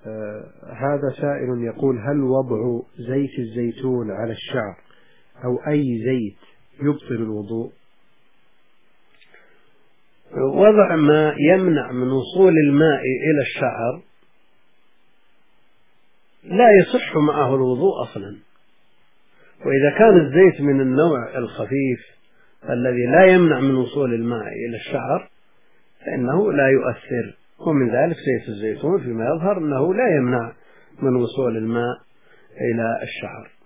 هذا سائل يقول: هل وضع زيت الزيتون على الشعر أو أي زيت يبطل الوضوء؟ وضع ما يمنع من وصول الماء إلى الشعر لا يصح معه الوضوء أصلا. وإذا كان الزيت من النوع الخفيف الذي لا يمنع من وصول الماء إلى الشعر فإنه لا يؤثر. ومن ذلك زيت الزيتون فيما يظهر أنه لا يمنع من وصول الماء إلى الشعر.